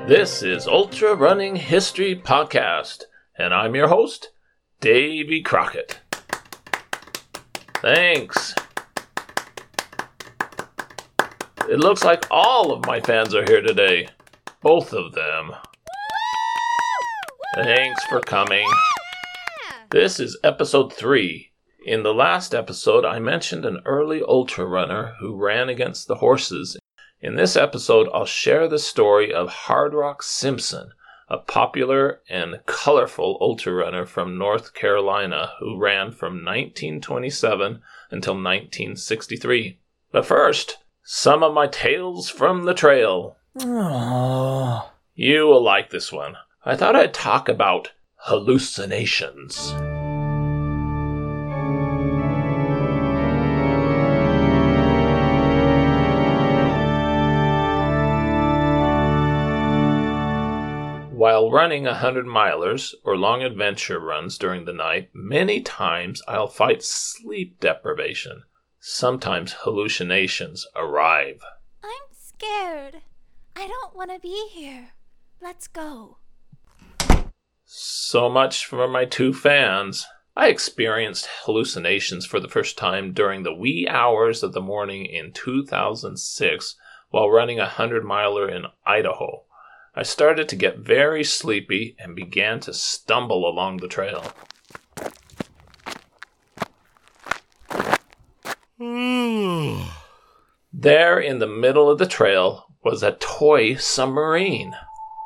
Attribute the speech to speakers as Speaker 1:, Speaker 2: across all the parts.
Speaker 1: This is Ultra Running History Podcast, and I'm your host, Davey Crockett. Thanks. It looks like all of my fans are here today. Both of them. Thanks for coming. This is episode 3. In the last episode, I mentioned an early ultra runner who ran against the horses. In this episode, I'll share the story of Hard Rock Simpson, a popular and colorful ultra runner from North Carolina who ran from 1927 until 1963. But first, some of my tales from the trail.
Speaker 2: Aww.
Speaker 1: You will like this one. I thought I'd talk about hallucinations. While running 100-milers or long adventure runs during the night, many times I'll fight sleep deprivation. Sometimes hallucinations arrive.
Speaker 3: I'm scared. I don't want to be here. Let's go.
Speaker 1: So much for my two fans. I experienced hallucinations for the first time during the wee hours of the morning in 2006 while running a 100-miler in Idaho. I started to get very sleepy and began to stumble along the trail. There in the middle of the trail was a toy submarine.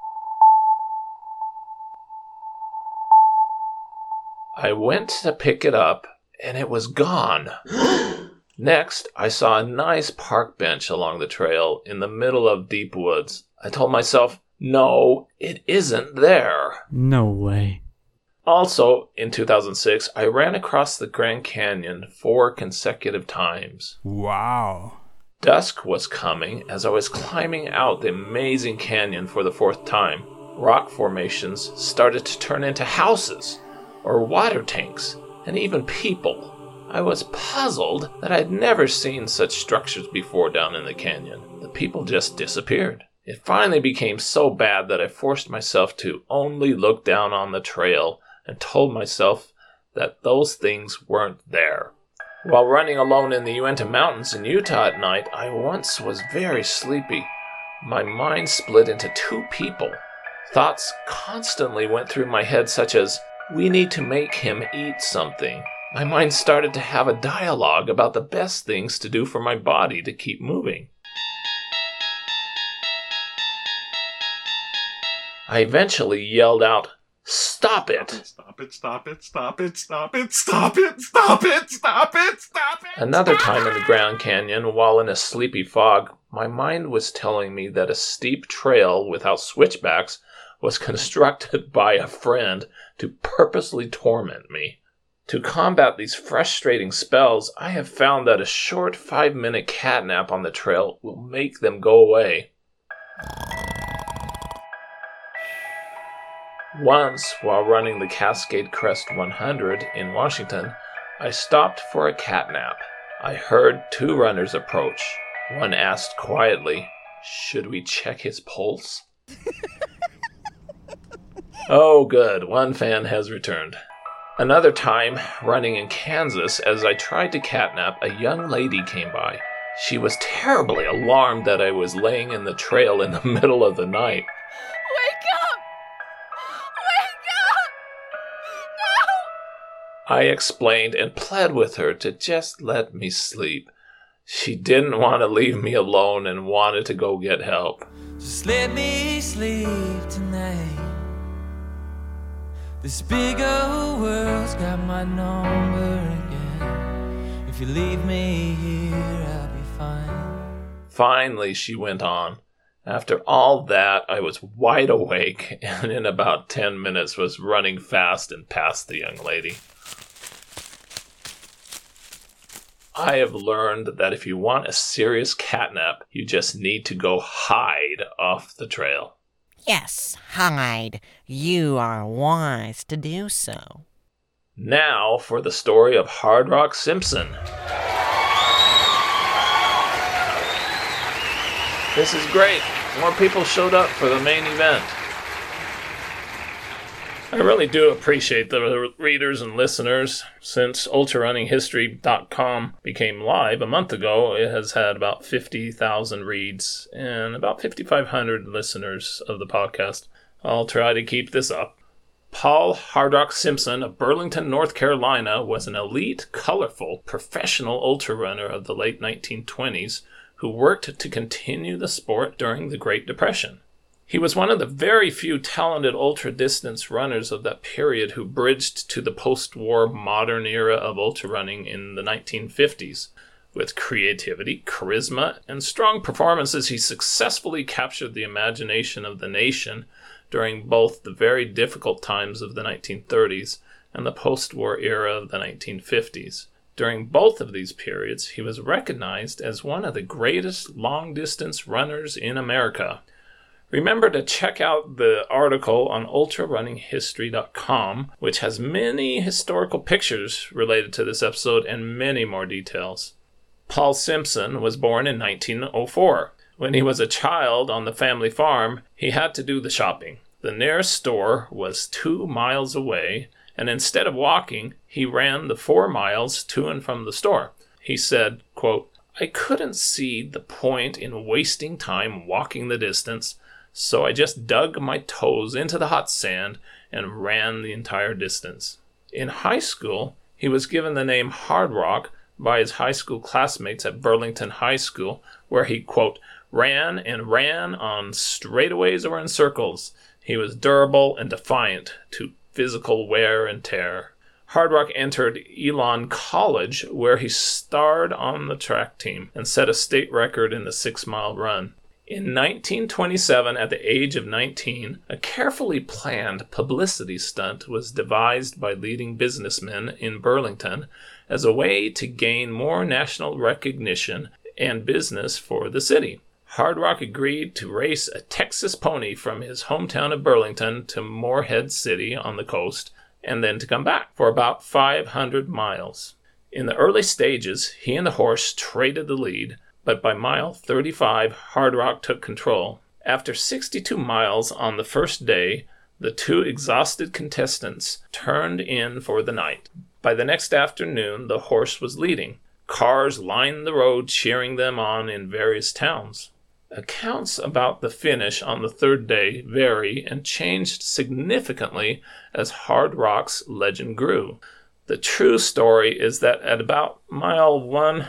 Speaker 1: I went to pick it up, and it was gone. Next, I saw a nice park bench along the trail in the middle of deep woods. I told myself, no, it isn't there.
Speaker 2: No way.
Speaker 1: Also, in 2006, I ran across the Grand Canyon 4 consecutive times.
Speaker 2: Wow.
Speaker 1: Dusk was coming as I was climbing out the amazing canyon for the 4th time. Rock formations started to turn into houses, or water tanks, and even people. I was puzzled that I'd never seen such structures before down in the canyon. The people just disappeared. It finally became so bad that I forced myself to only look down on the trail and told myself that those things weren't there. While running alone in the Uinta Mountains in Utah at night, I once was very sleepy. My mind split into 2 people. Thoughts constantly went through my head such as, we need to make him eat something. My mind started to have a dialogue about the best things to do for my body to keep moving. I eventually yelled out, "Stop it!
Speaker 4: Stop it, stop it, stop it, stop it, stop it, stop it, stop it, stop it!"
Speaker 1: Another time in the Grand Canyon, while in a sleepy fog, my mind was telling me that a steep trail without switchbacks was constructed by a friend to purposely torment me. To combat these frustrating spells, I have found that a short 5-minute cat nap on the trail will make them go away. Once, while running the Cascade Crest 100 in Washington, I stopped for a cat nap. I heard 2 runners approach. One asked quietly, "Should we check his pulse?" Oh, good. One fan has returned. Another time, running in Kansas, as I tried to catnap, a young lady came by. She was terribly alarmed that I was laying in the trail in the middle of the night.
Speaker 3: Wake up! Wake up! No!
Speaker 1: I explained and pled with her to just let me sleep. She didn't want to leave me alone and wanted to go get help.
Speaker 5: Just let me sleep tonight. This big old world's got my number again. If you leave me here, I'll be fine.
Speaker 1: Finally, she went on. After all that, I was wide awake and in about 10 minutes was running fast and past the young lady. I have learned that if you want a serious catnap, you just need to go hide off the trail.
Speaker 6: Yes, hide. You are wise to do so.
Speaker 1: Now for the story of Hard Rock Simpson. This is great. more people showed up for the main event. I really do appreciate the readers and listeners. Since ultrarunningshistory.com became live a month ago, it has had about 50,000 reads and about 5,500 listeners of the podcast. I'll try to keep this up. Paul Hard Rock Simpson of Burlington, North Carolina, was an elite, colorful, professional ultra runner of the late 1920s who worked to continue the sport during the Great Depression. He was one of the very few talented ultra-distance runners of that period who bridged to the post-war modern era of ultra running in the 1950s. With creativity, charisma, and strong performances, he successfully captured the imagination of the nation during both the very difficult times of the 1930s and the post-war era of the 1950s. During both of these periods, he was recognized as one of the greatest long-distance runners in America. Remember to check out the article on ultrarunningshistory.com, which has many historical pictures related to this episode and many more details. Paul Simpson was born in 1904. When he was a child on the family farm, he had to do the shopping. The nearest store was 2 miles away, and instead of walking, he ran the 4 miles to and from the store. He said, quote, "I couldn't see the point in wasting time walking the distance, so I just dug my toes into the hot sand and ran the entire distance." In high school, he was given the name Hard Rock by his high school classmates at Burlington High School, where he, quote, ran on straightaways or in circles. He was durable and defiant to physical wear and tear. Hard Rock entered Elon College, where he starred on the track team and set a state record in the 6-mile run. In 1927, at the age of 19, a carefully planned publicity stunt was devised by leading businessmen in Burlington as a way to gain more national recognition and business for the city. Hard Rock agreed to race a Texas pony from his hometown of Burlington to Morehead City on the coast, and then to come back for about 500 miles. In the early stages, he and the horse traded the lead, but by mile 35, Hard Rock took control. After 62 miles on the first day, the 2 exhausted contestants turned in for the night. By the next afternoon, the horse was leading. Cars lined the road cheering them on in various towns. Accounts about the finish on the third day vary and changed significantly as Hard Rock's legend grew. The true story is that at about mile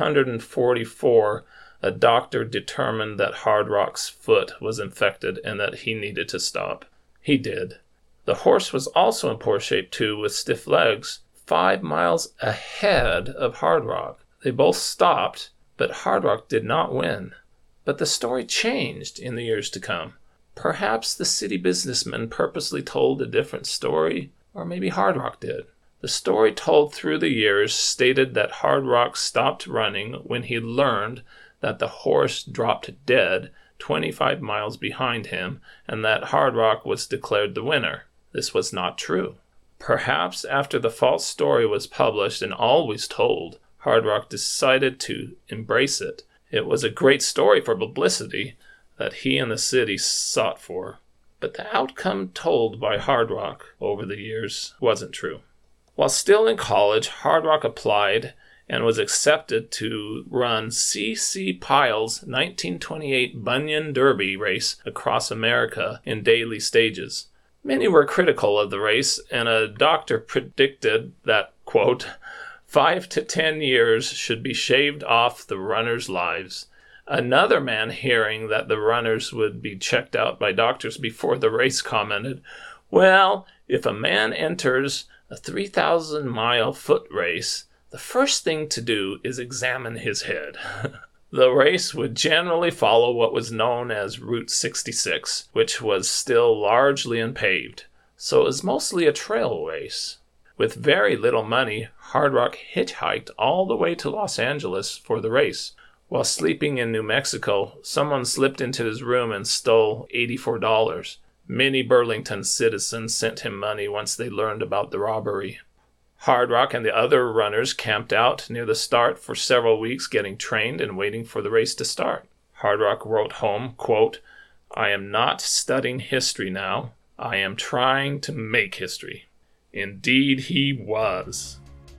Speaker 1: 144, a doctor determined that Hard Rock's foot was infected and that he needed to stop. He did. The horse was also in poor shape too, with stiff legs, 5 miles ahead of Hard Rock. They both stopped, but Hard Rock did not win. But the story changed in the years to come. Perhaps the city businessman purposely told a different story, or maybe Hard Rock did. The story told through the years stated that Hard Rock stopped running when he learned that the horse dropped dead 25 miles behind him, and that Hard Rock was declared the winner. This was not true. Perhaps after the false story was published and always told, Hard Rock decided to embrace it. It was a great story for publicity that he and the city sought for. But the outcome told by Hard Rock over the years wasn't true. While still in college, Hard Rock applied and was accepted to run C.C. Pyle's 1928 Bunyan Derby race across America in daily stages. Many were critical of the race, and a doctor predicted that, quote, 5 to 10 years should be shaved off the runners' lives. Another man, hearing that the runners would be checked out by doctors before the race, commented, "Well, if a man enters a 3,000-mile foot race, the first thing to do is examine his head." The race would generally follow what was known as Route 66, which was still largely unpaved, so it was mostly a trail race. With very little money, Hard Rock hitchhiked all the way to Los Angeles for the race. While sleeping in New Mexico, someone slipped into his room and stole $84. Many Burlington citizens sent him money once they learned about the robbery. Hard Rock and the other runners camped out near the start for several weeks, getting trained and waiting for the race to start. Hard Rock wrote home, quote, I am not studying history now. I am trying to make history. Indeed, he was.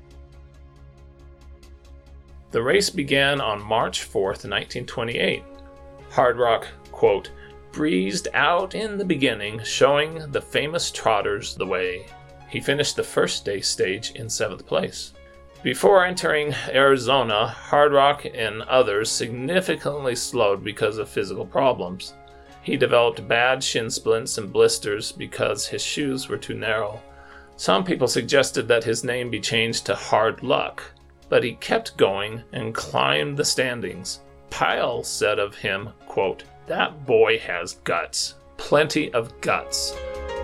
Speaker 1: The race began on March 4th, 1928. Hard Rock, quote, breezed out in the beginning, showing the famous trotters the way. He finished the first day stage in 7th place. Before entering Arizona, Hard Rock and others significantly slowed because of physical problems. He developed bad shin splints and blisters because his shoes were too narrow. Some people suggested that his name be changed to Hard Luck, but he kept going and climbed the standings. Pyle said of him, quote, that boy has guts. Plenty of guts.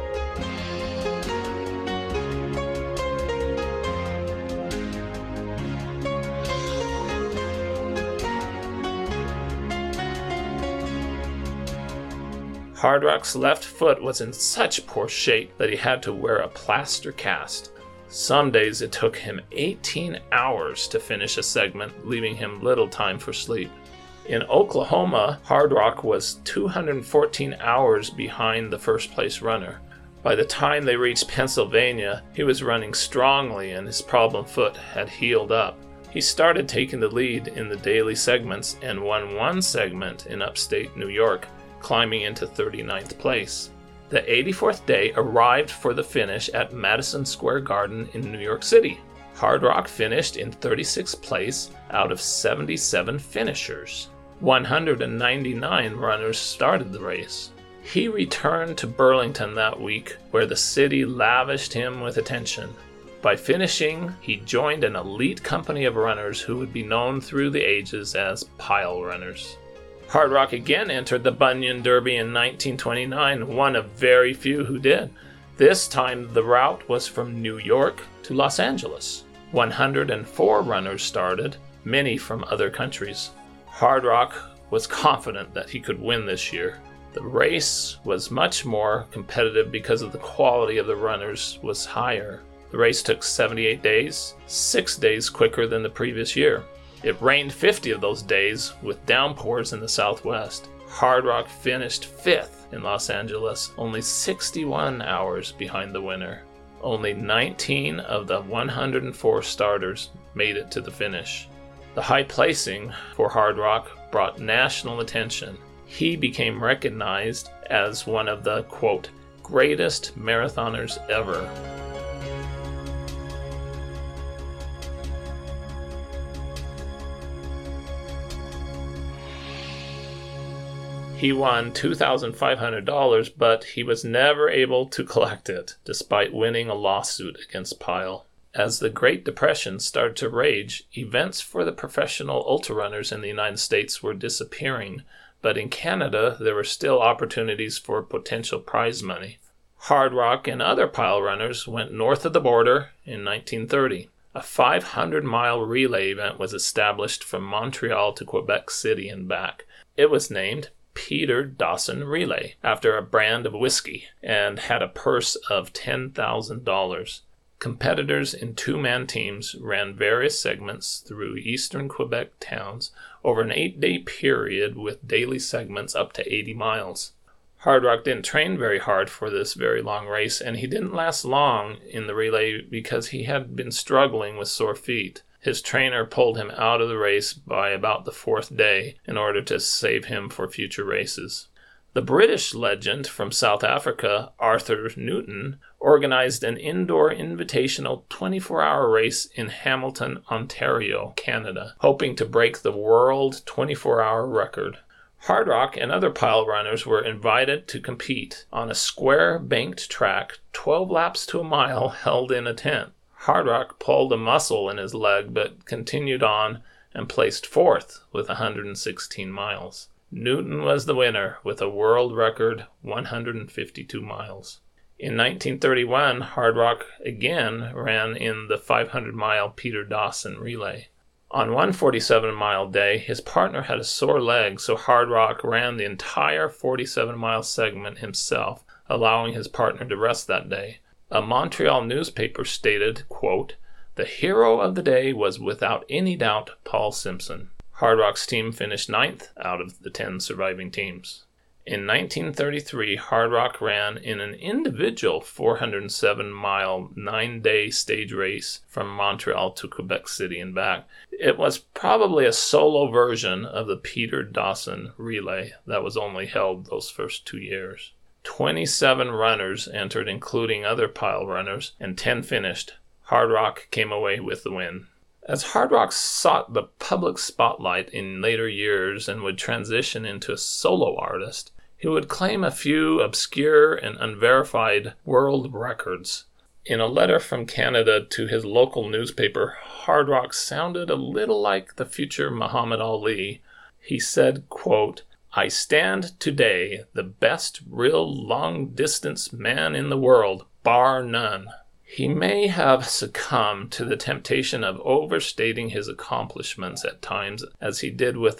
Speaker 1: Hard Rock's left foot was in such poor shape that he had to wear a plaster cast. Some days it took him 18 hours to finish a segment, leaving him little time for sleep. In Oklahoma, Hard Rock was 214 hours behind the first place runner. By the time they reached Pennsylvania, he was running strongly and his problem foot had healed up. He started taking the lead in the daily segments and won one segment in upstate New York, climbing into 39th place. The 84th day arrived for the finish at Madison Square Garden in New York City. Hard Rock finished in 36th place out of 77 finishers. 199 runners started the race. He returned to Burlington that week, where the city lavished him with attention. By finishing, he joined an elite company of runners who would be known through the ages as Pyle Runners. Hard Rock again entered the Bunyan Derby in 1929, one of very few who did. This time the route was from New York to Los Angeles. 104 runners started, many from other countries. Hard Rock was confident that he could win this year. The race was much more competitive because of the quality of the runners was higher. The race took 78 days, 6 days quicker than the previous year. It rained 50 of those days with downpours in the southwest. Hard Rock finished 5th in Los Angeles, only 61 hours behind the winner. Only 19 of the 104 starters made it to the finish. The high placing for Hard Rock brought national attention. He became recognized as one of the, quote, greatest marathoners ever. He won $2,500, but he was never able to collect it, despite winning a lawsuit against Pyle. As the Great Depression started to rage, events for the professional ultrarunners in the United States were disappearing, but in Canada there were still opportunities for potential prize money. Hard Rock and other Pyle runners went north of the border in 1930. A 500-mile relay event was established from Montreal to Quebec City and back. It was named Peter Dawson Relay, after a brand of whiskey, and had a purse of $10,000. Competitors in two-man teams ran various segments through eastern Quebec towns over an 8-day period with daily segments up to 80 miles. Hard Rock didn't train very hard for this very long race, and he didn't last long in the relay because he had been struggling with sore feet. His trainer pulled him out of the race by about the 4th day in order to save him for future races. The British legend from South Africa, Arthur Newton, organized an indoor invitational 24-hour race in Hamilton, Ontario, Canada, hoping to break the world 24-hour record. Hard Rock and other Pyle runners were invited to compete on a square banked track 12 laps to a mile held in a tent. Hard Rock pulled a muscle in his leg but continued on and placed 4th with 116 miles. Newton was the winner with a world record 152 miles. In 1931, Hard Rock again ran in the 500-mile Peter Dawson Relay. On one 47-mile day, his partner had a sore leg, so Hard Rock ran the entire 47-mile segment himself, allowing his partner to rest that day. A Montreal newspaper stated, quote, "The hero of the day was without any doubt Paul Simpson." Hard Rock's team finished 9th out of the 10 surviving teams. In 1933, Hard Rock ran in an individual 407-mile, 9-day stage race from Montreal to Quebec City and back. It was probably a solo version of the Peter Dawson relay that was only held those first 2 years. 27 runners entered, including other pile runners, and 10 finished. Hard Rock came away with the win. As Hard Rock sought the public spotlight in later years and would transition into a solo artist, he would claim a few obscure and unverified world records. In a letter from Canada to his local newspaper, Hard Rock sounded a little like the future Muhammad Ali. He said, quote, "I stand today the best real long-distance man in the world, bar none." He may have succumbed to the temptation of overstating his accomplishments at times, as he did with the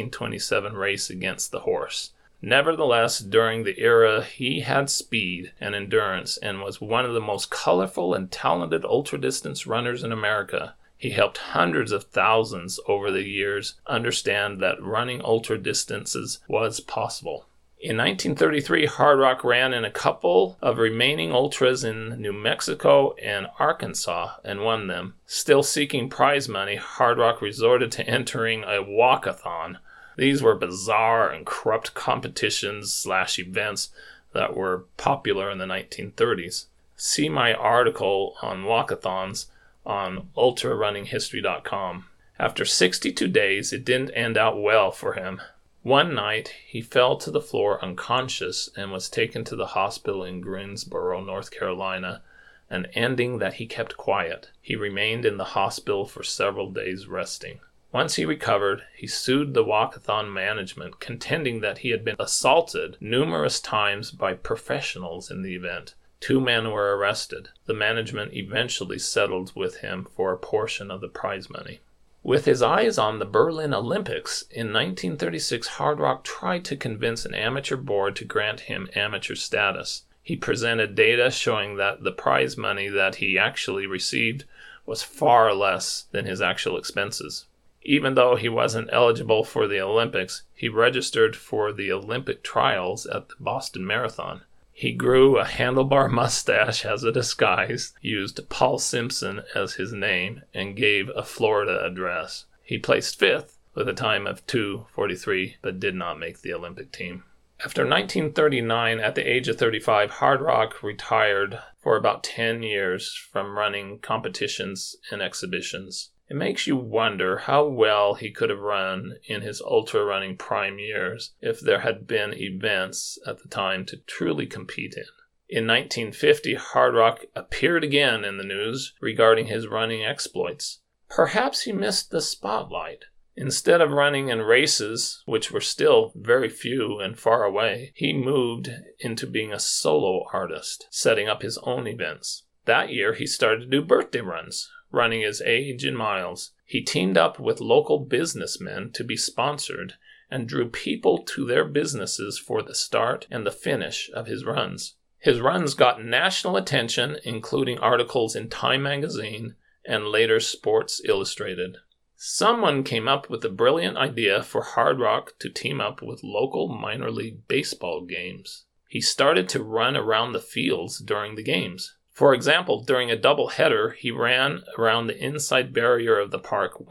Speaker 1: 1927 race against the horse. Nevertheless, during the era, he had speed and endurance and was one of the most colorful and talented ultra-distance runners in America. He helped hundreds of thousands over the years understand that running ultra-distances was possible. In 1933, Hard Rock ran in a couple of remaining ultras in New Mexico and Arkansas and won them. Still seeking prize money, Hard Rock resorted to entering a walkathon. These were bizarre and corrupt competitions/events that were popular in the 1930s. See my article on walkathons on ultrarunninghistory.com. After 62 days, it didn't end out well for him. One night, he fell to the floor unconscious and was taken to the hospital in Greensboro, North Carolina, an ending that he kept quiet. He remained in the hospital for several days resting. Once he recovered, he sued the walkathon management, contending that he had been assaulted numerous times by professionals in the event. 2 men were arrested. The management eventually settled with him for a portion of the prize money. With his eyes on the Berlin Olympics, in 1936, Hard Rock tried to convince an amateur board to grant him amateur status. He presented data showing that the prize money that he actually received was far less than his actual expenses. Even though he wasn't eligible for the Olympics, he registered for the Olympic trials at the Boston Marathon. He grew a handlebar mustache as a disguise, used Paul Simpson as his name, and gave a Florida address. He placed 5th with a time of 2:43, but did not make the Olympic team. After 1939, at the age of 35, Hard Rock retired for about 10 years from running competitions and exhibitions. It makes you wonder how well he could have run in his ultra-running prime years if there had been events at the time to truly compete in. In 1950, Hard Rock appeared again in the news regarding his running exploits. Perhaps he missed the spotlight. Instead of running in races, which were still very few and far away, he moved into being a solo artist, setting up his own events. That year, he started to do birthday runs, running his age in miles. He teamed up with local businessmen to be sponsored and drew people to their businesses for the start and the finish of his runs. His runs got national attention, including articles in Time magazine and later Sports Illustrated. Someone came up with a brilliant idea for Hard Rock to team up with local minor league baseball games. He started to run around the fields during the games. For example, during a doubleheader, he ran around the inside barrier of the park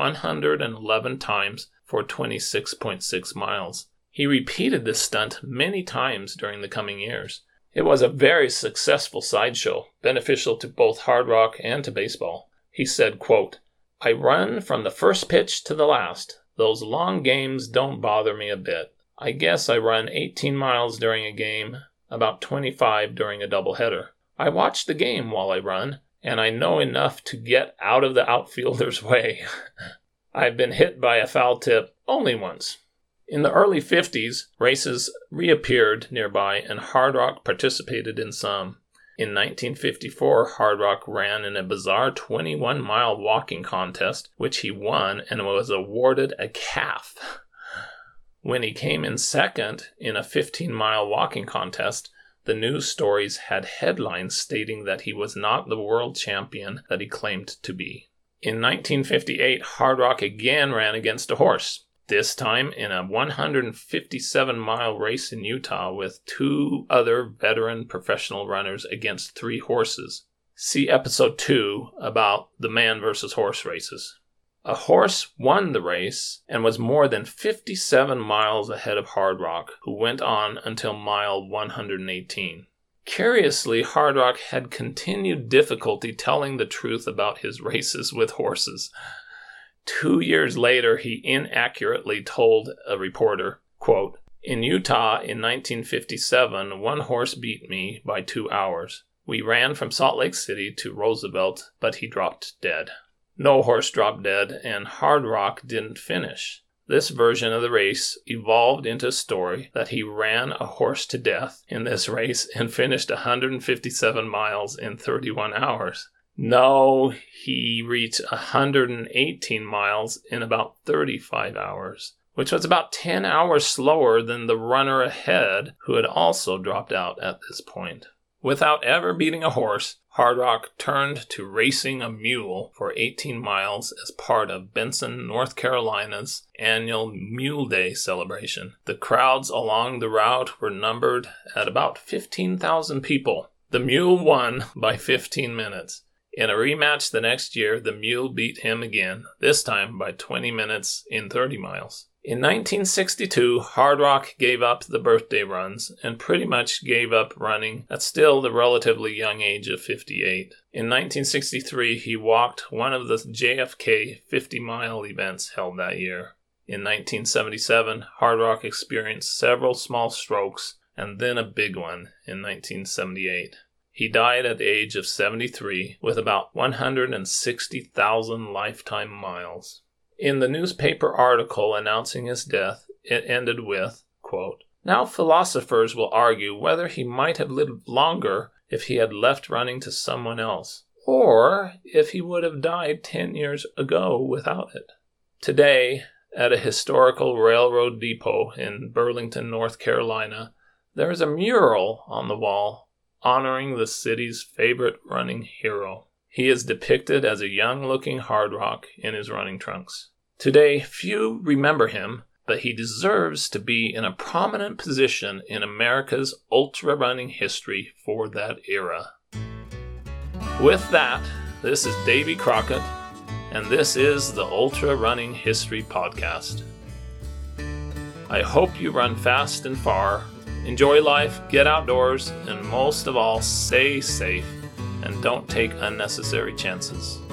Speaker 1: 111 times for 26.6 miles. He repeated this stunt many times during the coming years. It was a very successful sideshow, beneficial to both Hard Rock and to baseball. He said, quote, "I run from the first pitch to the last. Those long games don't bother me a bit. I guess I run 18 miles during a game, about 25 during a doubleheader. I watch the game while I run, and I know enough to get out of the outfielder's way. I've been hit by a foul tip only once." In the early 50s, races reappeared nearby, and Hard Rock participated in some. In 1954, Hard Rock ran in a bizarre 21-mile walking contest, which he won and was awarded a calf. When he came in second in a 15-mile walking contest, the news stories had headlines stating that he was not the world champion that he claimed to be. In 1958, Hard Rock again ran against a horse. This time in a 157-mile race in Utah with 2 other veteran professional runners against 3 horses. See episode 2 about the man versus horse races. A horse won the race and was more than 57 miles ahead of Hard Rock, who went on until mile 118. Curiously, Hard Rock had continued difficulty telling the truth about his races with horses. 2 years later, he inaccurately told a reporter, quote, "In Utah in 1957, one horse beat me by 2 hours. We ran from Salt Lake City to Roosevelt, but he dropped dead." No horse dropped dead, and Hard Rock didn't finish. This version of the race evolved into a story that he ran a horse to death in this race and finished 157 miles in 31 hours. No, he reached 118 miles in about 35 hours, which was about 10 hours slower than the runner ahead, who had also dropped out at this point. Without ever beating a horse, Hard Rock turned to racing a mule for 18 miles as part of Benson, North Carolina's annual Mule Day celebration. The crowds along the route were numbered at about 15,000 people. The mule won by 15 minutes. In a rematch the next year, the mule beat him again, this time by 20 minutes in 30 miles. In 1962, Hard Rock gave up the birthday runs and pretty much gave up running at still the relatively young age of 58. In 1963, he walked one of the JFK 50-mile events held that year. In 1977, Hard Rock experienced several small strokes and then a big one in 1978. He died at the age of 73 with about 160,000 lifetime miles. In the newspaper article announcing his death, it ended with, quote, "Now philosophers will argue whether he might have lived longer if he had left running to someone else, or if he would have died 10 years ago without it." Today, at a historical railroad depot in Burlington, North Carolina, there is a mural on the wall honoring the city's favorite running hero. He is depicted as a young-looking Hard Rock in his running trunks. Today, few remember him, but he deserves to be in a prominent position in America's ultra-running history for that era. With that, this is Davy Crockett, and this is the Ultra Running History Podcast. I hope you run fast and far, enjoy life, get outdoors, and most of all, stay safe and don't take unnecessary chances.